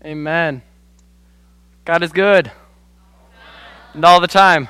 Amen. God is good. And all the time.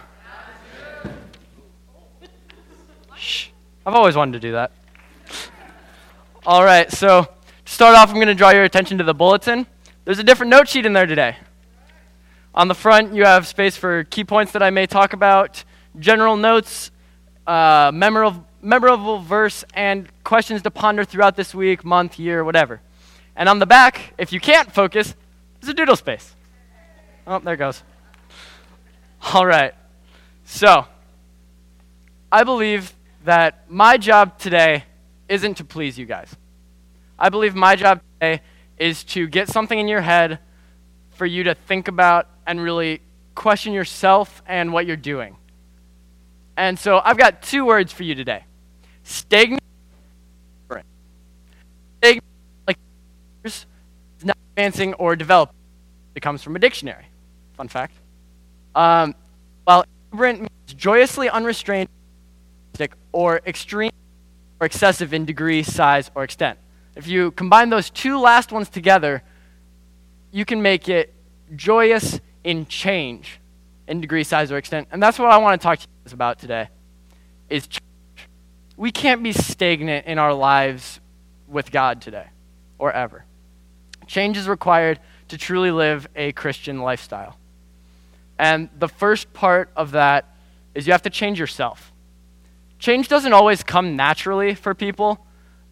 Shh. I've always wanted to do that. All right, so to start off, I'm going to draw your attention to the bulletin. There's a different note sheet in there today. On the front, you have space for key points that I may talk about, general notes, memorable verse, and questions to ponder throughout this week, month, year, whatever. And on the back, if you can't focus, there's a doodle space. Oh, there it goes. All right. So, I believe that my job today isn't to please you guys. I believe my job today is to get something in your head for you to think about and really question yourself and what you're doing. And so I've got two words for you today. Stagnant. Stagnant, like, is not advancing or developing. It comes from a dictionary. Fun fact. While exuberant means joyously unrestrained or extreme or excessive in degree, size, or extent. If you combine those two last ones together, you can make it joyous in change, in degree, size, or extent. And that's what I want to talk to you guys about today, is change. We can't be stagnant in our lives with God today, or ever. Change is required to truly live a Christian lifestyle. And the first part of that is you have to change yourself. Change doesn't always come naturally for people.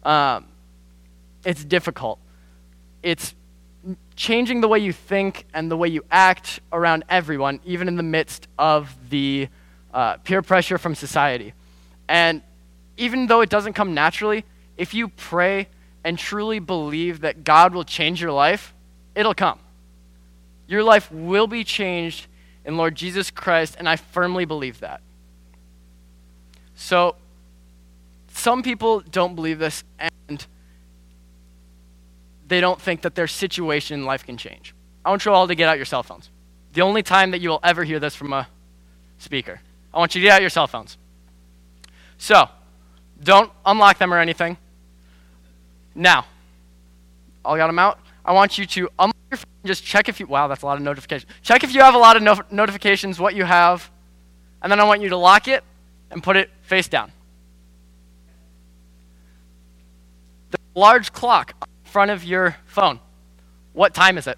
It's difficult. It's changing the way you think and the way you act around everyone, even in the midst of the peer pressure from society. And even though it doesn't come naturally, if you pray and truly believe that God will change your life, it'll come. Your life will be changed in Lord Jesus Christ, and I firmly believe that. So, some people don't believe this, and they don't think that their situation in life can change. I want you all to get out your cell phones. The only time that you will ever hear this from a speaker. I want you to get out your cell phones. So, don't unlock them or anything. Now, all got them out? I want you to unlock your phone and just check if you, wow, that's a lot of notifications. Check if you have a lot of notifications, what you have, and then I want you to lock it and put it face down. The large clock in front of your phone, what time is it?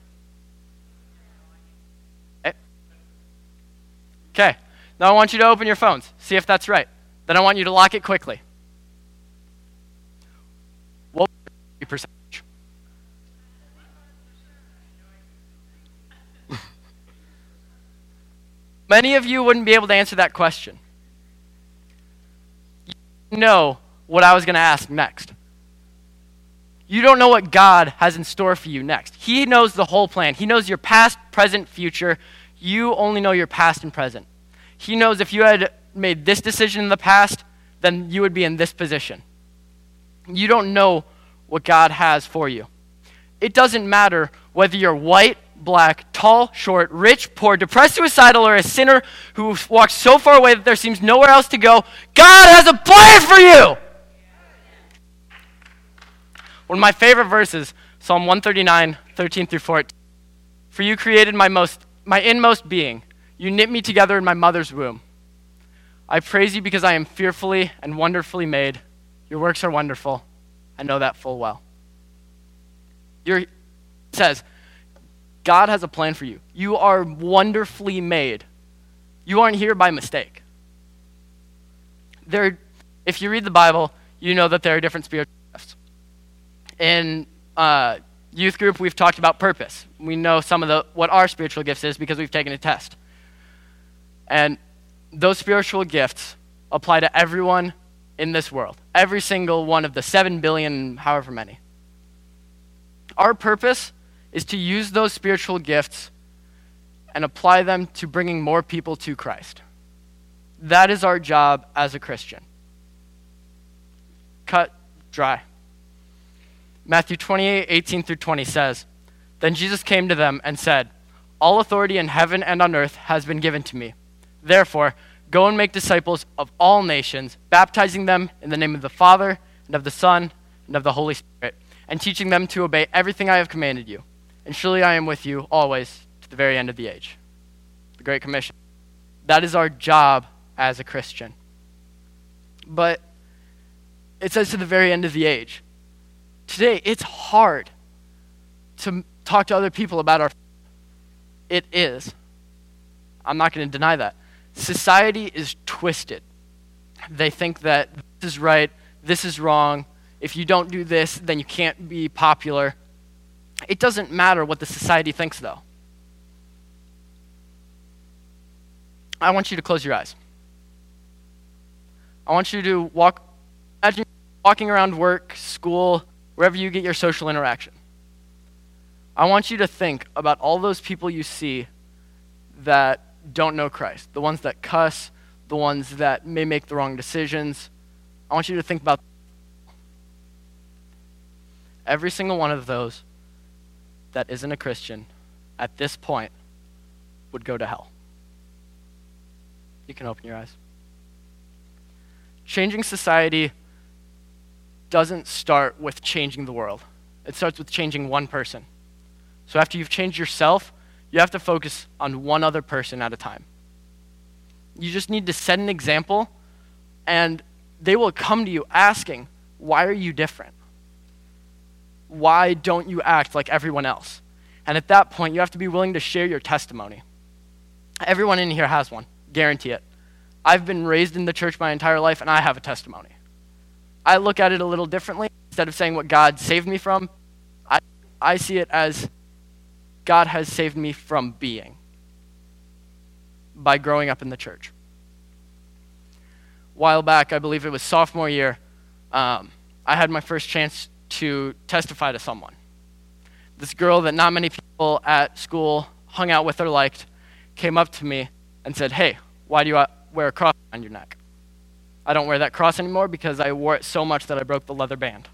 Okay. Now I want you to open your phones, see if that's right. Then I want you to lock it quickly. What would be percentage? Many of you wouldn't be able to answer that question. You know what I was going to ask next. You don't know what God has in store for you next. He knows the whole plan. He knows your past, present, future. You only know your past and present. He knows if you had made this decision in the past, then you would be in this position. You don't know what God has for you. It doesn't matter whether you're white, black, tall, short, rich, poor, depressed, suicidal, or a sinner who walks so far away that there seems nowhere else to go. God has a plan for you! One of my favorite verses, Psalm 139, 13 through 14. For you created my inmost being. You knit me together in my mother's womb. I praise you because I am fearfully and wonderfully made. Your works are wonderful. I know that full well. It says, God has a plan for you. You are wonderfully made. You aren't here by mistake. If you read the Bible, you know that there are different spiritual gifts. In youth group, we've talked about purpose. We know some of what our spiritual gifts is because we've taken a test. And those spiritual gifts apply to everyone in this world. Every single one of the 7 billion, however many. Our purpose is to use those spiritual gifts and apply them to bringing more people to Christ. That is our job as a Christian. Cut dry. Matthew 28, 18 through 20 says, Then Jesus came to them and said, All authority in heaven and on earth has been given to me. Therefore, go and make disciples of all nations, baptizing them in the name of the Father, and of the Son, and of the Holy Spirit, and teaching them to obey everything I have commanded you. and surely I am with you always to the very end of the age. The Great Commission. That is our job as a Christian. But it says to the very end of the age. Today, it's hard to talk to other people about our faith. It is. I'm not going to deny that. Society is twisted. They think that this is right, this is wrong. If you don't do this, then you can't be popular. It doesn't matter what the society thinks, though. I want you to close your eyes. I want you to imagine walking around work, school, wherever you get your social interaction. I want you to think about all those people you see that don't know Christ, the ones that cuss, the ones that may make the wrong decisions. I want you to think about every single one of those that isn't a Christian at this point would go to hell. You can open your eyes. Changing society doesn't start with changing the world. It starts with changing one person. So after you've changed yourself, you have to focus on one other person at a time. You just need to set an example, and they will come to you asking, why are you different? Why don't you act like everyone else? And at that point, you have to be willing to share your testimony. Everyone in here has one, guarantee it. I've been raised in the church my entire life, and I have a testimony. I look at it a little differently. Instead of saying what God saved me from, I see it as God has saved me from being by growing up in the church. A while back, I believe it was sophomore year, I had my first chance to testify to someone. This girl that not many people at school hung out with or liked came up to me and said, "Hey, why do you wear a cross on your neck?" I don't wear that cross anymore because I wore it so much that I broke the leather band.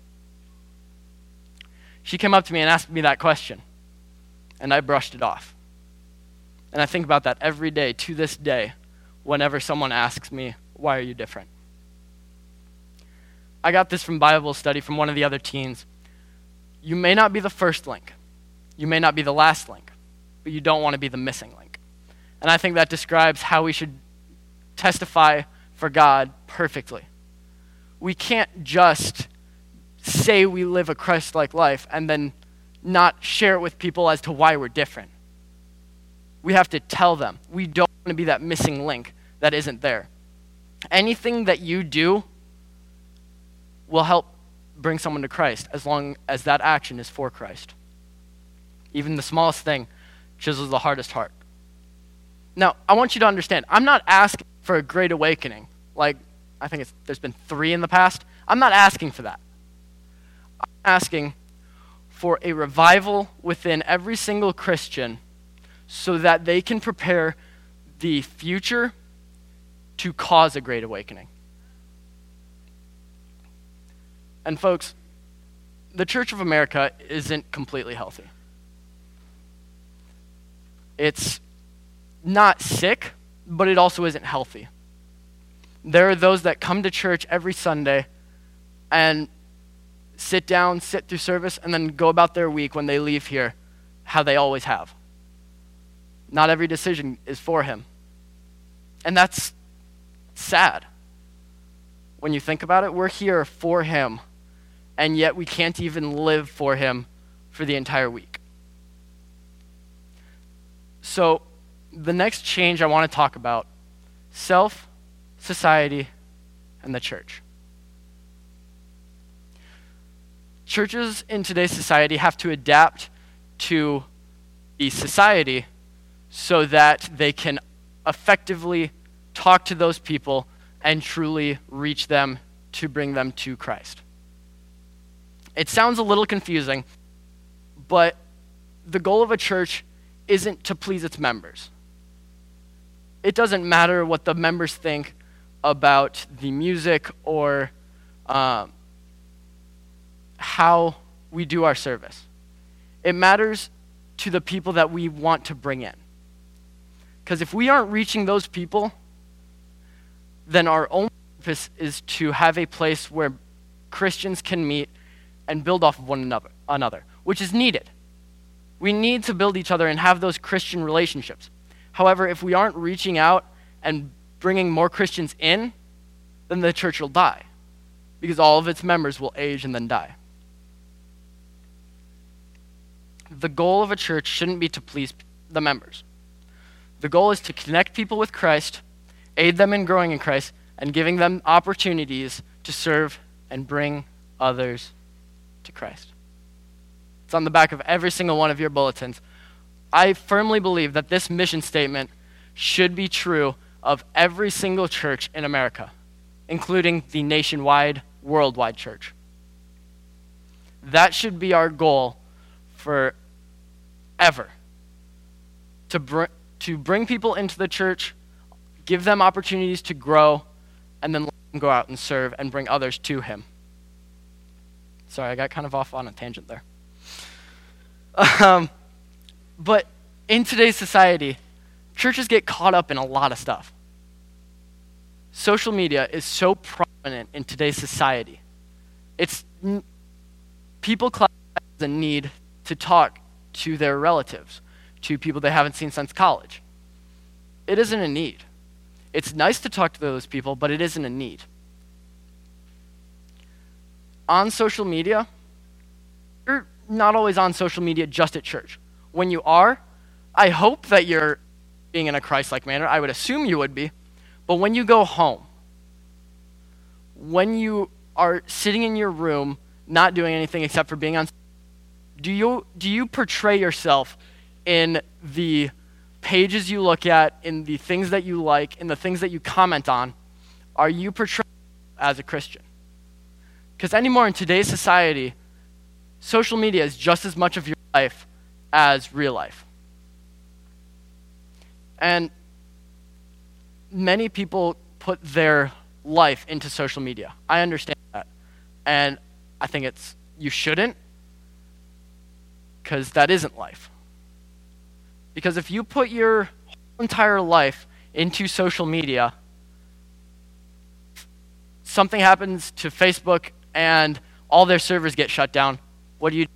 She came up to me and asked me that question, and I brushed it off. And I think about that every day to this day whenever someone asks me, why are you different? I got this from Bible study from one of the other teens. You may not be the first link. You may not be the last link, but you don't want to be the missing link. And I think that describes how we should testify for God perfectly. We can't just say we live a Christ-like life and then not share it with people as to why we're different. We have to tell them. We don't want to be that missing link that isn't there. Anything that you do will help bring someone to Christ as long as that action is for Christ. Even the smallest thing chisels the hardest heart. Now, I want you to understand, I'm not asking for a great awakening. Like, I think there's been 3 in the past. I'm not asking for that. I'm asking for a revival within every single Christian so that they can prepare the future to cause a great awakening. And folks, the Church of America isn't completely healthy. It's not sick, but it also isn't healthy. There are those that come to church every Sunday and sit down, sit through service, and then go about their week when they leave here how they always have. Not every decision is for him. And that's sad. When you think about it, we're here for him, and yet we can't even live for him for the entire week. So the next change I want to talk about, self, society, and the church. Churches in today's society have to adapt to the society so that they can effectively talk to those people and truly reach them to bring them to Christ. It sounds a little confusing, but the goal of a church isn't to please its members. It doesn't matter what the members think about the music or how we do our service. It matters to the people that we want to bring in. Because if we aren't reaching those people, then our only purpose is to have a place where Christians can meet and build off of one another, which is needed. We need to build each other and have those Christian relationships. However, if we aren't reaching out and bringing more Christians in, then the church will die, because all of its members will age and then die. The goal of a church shouldn't be to please the members. The goal is to connect people with Christ, aid them in growing in Christ, and giving them opportunities to serve and bring others to Christ. It's on the back of every single one of your bulletins. I firmly believe that this mission statement should be true of every single church in America, including the nationwide, worldwide church. That should be our goal forever. To bring people into the church, give them opportunities to grow, and then let them go out and serve and bring others to him. Sorry, I got kind of off on a tangent there. But in today's society, churches get caught up in a lot of stuff. Social media is so prominent in today's society. People class it as a need to talk to their relatives, to people they haven't seen since college. It isn't a need. It's nice to talk to those people, but it isn't a need. On social media, you're not always on social media just at church. When you are, I hope that you're being in a Christ-like manner. I would assume you would be. But when you go home, when you are sitting in your room, not doing anything except for being on, do you portray yourself in the pages you look at, in the things that you like, in the things that you comment on? Are you portrayed as a Christian? Because anymore in today's society, social media is just as much of your life as real life. And many people put their life into social media. I understand that. And I think you shouldn't, because that isn't life. Because if you put your whole entire life into social media, something happens to Facebook and all their servers get shut down, what do you do?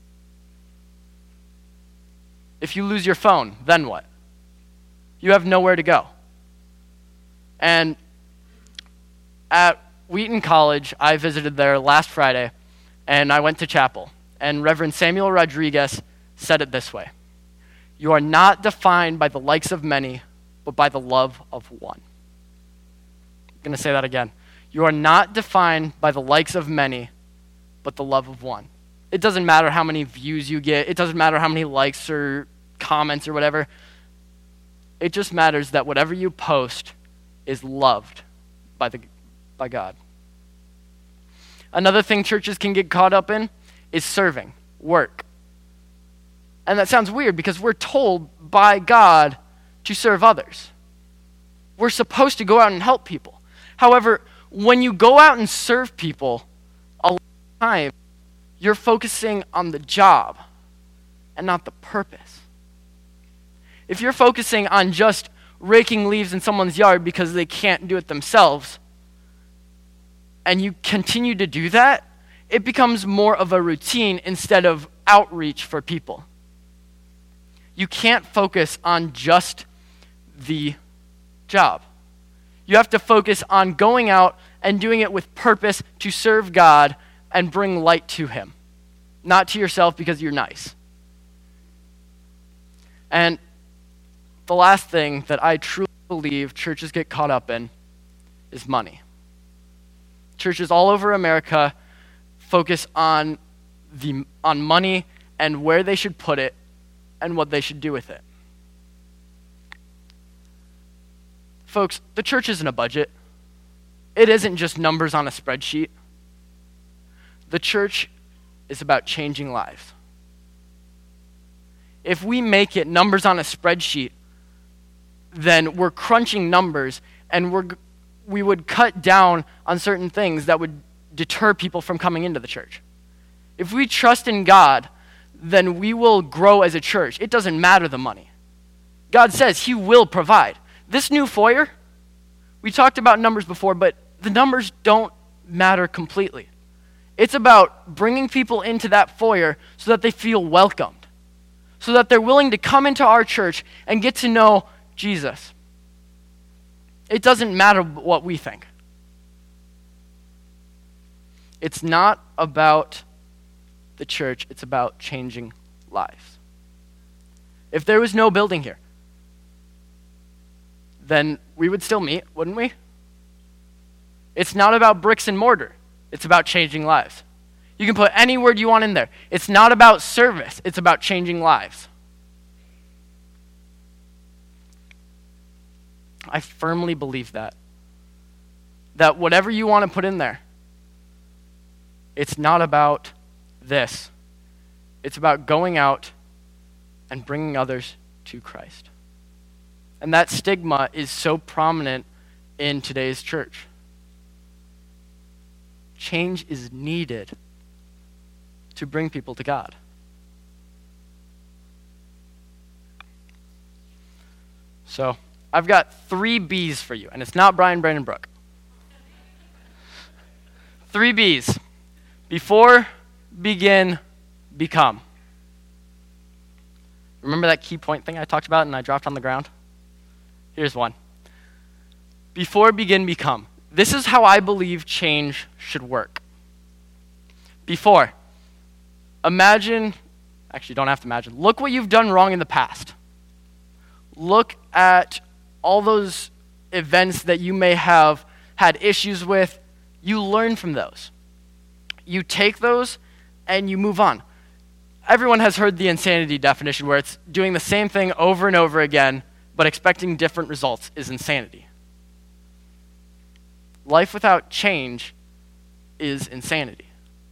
If you lose your phone, then what? You have nowhere to go. And at Wheaton College, I visited there last Friday, and I went to chapel. And Reverend Samuel Rodriguez said it this way: "You are not defined by the likes of many, but by the love of one." I'm going to say that again. You are not defined by the likes of many, but the love of one. It doesn't matter how many views you get. It doesn't matter how many likes or comments or whatever. It just matters that whatever you post is loved by God. Another thing churches can get caught up in is serving, work. And that sounds weird because we're told by God to serve others. We're supposed to go out and help people. However, when you go out and serve people, a lot of the time, you're focusing on the job and not the purpose. If you're focusing on just raking leaves in someone's yard because they can't do it themselves, and you continue to do that, it becomes more of a routine instead of outreach for people. You can't focus on just the job. You have to focus on going out and doing it with purpose to serve God and bring light to him, not to yourself because you're nice. And the last thing that I truly believe churches get caught up in is money. Churches all over America focus on money and where they should put it and what they should do with it. Folks, the church isn't a budget. It isn't just numbers on a spreadsheet. The church is about changing lives. If we make it numbers on a spreadsheet, then we're crunching numbers and we would cut down on certain things that would deter people from coming into the church. If we trust in God, then we will grow as a church. It doesn't matter the money. God says he will provide. This new foyer, we talked about numbers before, but the numbers don't matter completely. It's about bringing people into that foyer so that they feel welcomed, so that they're willing to come into our church and get to know Jesus. It doesn't matter what we think. It's not about the church, it's about changing lives. If there was no building here, then we would still meet, wouldn't we? It's not about bricks and mortar. It's about changing lives. You can put any word you want in there. It's not about service. It's about changing lives. I firmly believe that. That whatever you want to put in there, it's not about this. It's about going out and bringing others to Christ. And that stigma is so prominent in today's church. Change is needed to bring people to God. So, I've got 3 B's for you, and it's not Brian, Brandon, Brooke. 3 B's. Before, begin, become. Remember that key point thing I talked about and I dropped on the ground? Here's one. Before, begin, become. This is how I believe change should work. Before, imagine, actually don't have to imagine, look what you've done wrong in the past. Look at all those events that you may have had issues with. You learn from those. You take those and you move on. Everyone has heard the insanity definition where it's doing the same thing over and over again, but expecting different results is insanity. Life without change is insanity.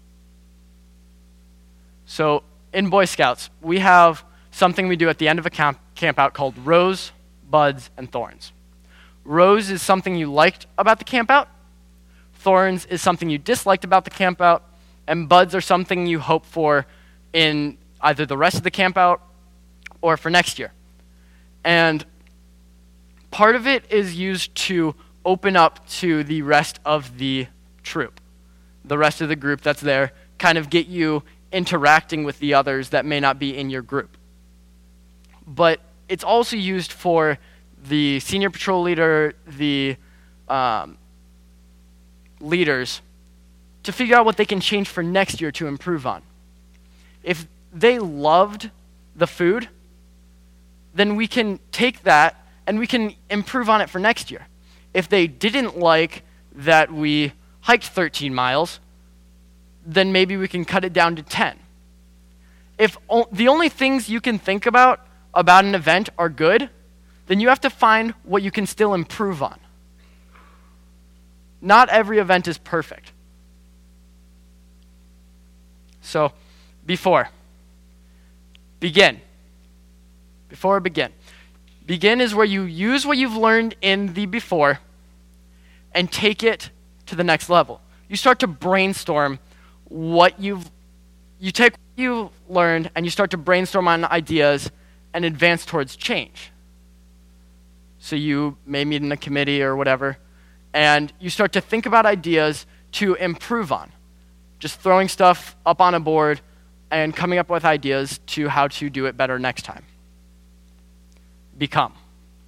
So in Boy Scouts, we have something we do at the end of a camp out called Rose, Buds, and Thorns. Rose is something you liked about the camp out. Thorns is something you disliked about the camp out. And buds are something you hope for in either the rest of the camp out or for next year. And part of it is used to open up to the rest of the troop, the rest of the group that's there, kind of get you interacting with the others that may not be in your group. But it's also used for the senior patrol leader, the leaders, to figure out what they can change for next year to improve on. If they loved the food, then we can take that and we can improve on it for next year. If they didn't like that we hiked 13 miles, then maybe we can cut it down to 10. If the only things you can think about an event are good, then you have to find what you can still improve on. Not every event is perfect. So, before, begin. Before, begin. Begin is where you use what you've learned in the before and take it to the next level. You start to brainstorm you take what you learned and you start to brainstorm on ideas and advance towards change. So you may meet in a committee or whatever, and you start to think about ideas to improve on. Just throwing stuff up on a board and coming up with ideas to how to do it better next time. Become.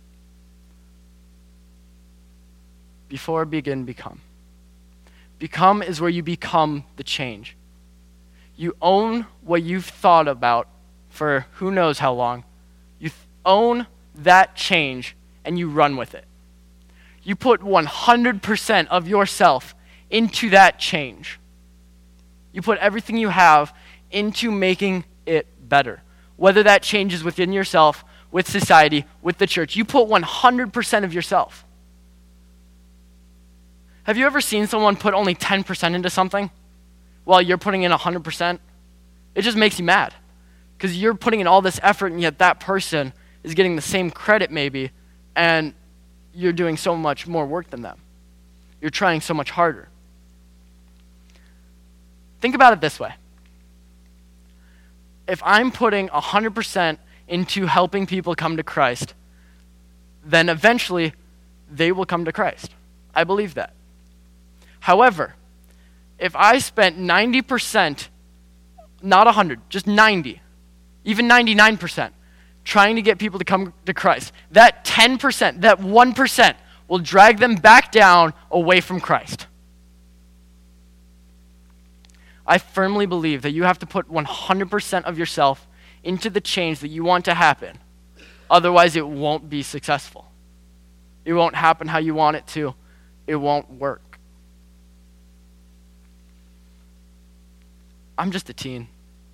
Before, begin, become. Become is where you become the change. You own what you've thought about for who knows how long. You own that change and you run with it. You put 100% of yourself into that change. You put everything you have into making it better. Whether that changes within yourself, with society, with the church, you put 100% of yourself. Have you ever seen someone put only 10% into something while you're putting in 100%? It just makes you mad because you're putting in all this effort and yet that person is getting the same credit maybe and you're doing so much more work than them. You're trying so much harder. Think about it this way. If I'm putting 100% into helping people come to Christ, then eventually they will come to Christ. I believe that. However, if I spent 90%, not 100, just 90, even 99%, trying to get people to come to Christ. That 10%, that 1% will drag them back down away from Christ. I firmly believe that you have to put 100% of yourself into the change that you want to happen. Otherwise, it won't be successful. It won't happen how you want it to. It won't work. I'm just a teen.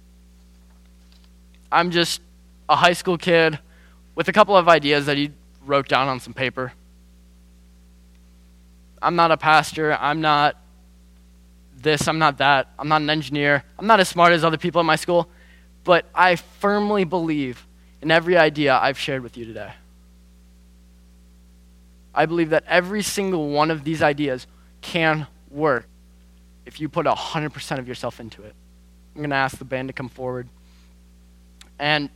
I'm just a high school kid with a couple of ideas that he wrote down on some paper. I'm not a pastor. I'm not this. I'm not that. I'm not an engineer. I'm not as smart as other people at my school. But I firmly believe in every idea I've shared with you today. I believe that every single one of these ideas can work if you put 100% of yourself into it. I'm going to ask the band to come forward. And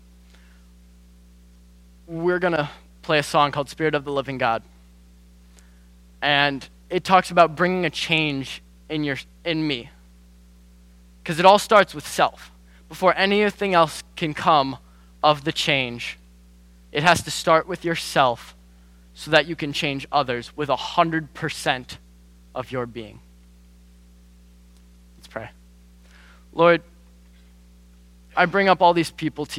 we're going to play a song called Spirit of the Living God. And it talks about bringing a change in me. Because it all starts with self. Before anything else can come of the change, it has to start with yourself so that you can change others with 100% of your being. Let's pray. Lord, I bring up all these people to you.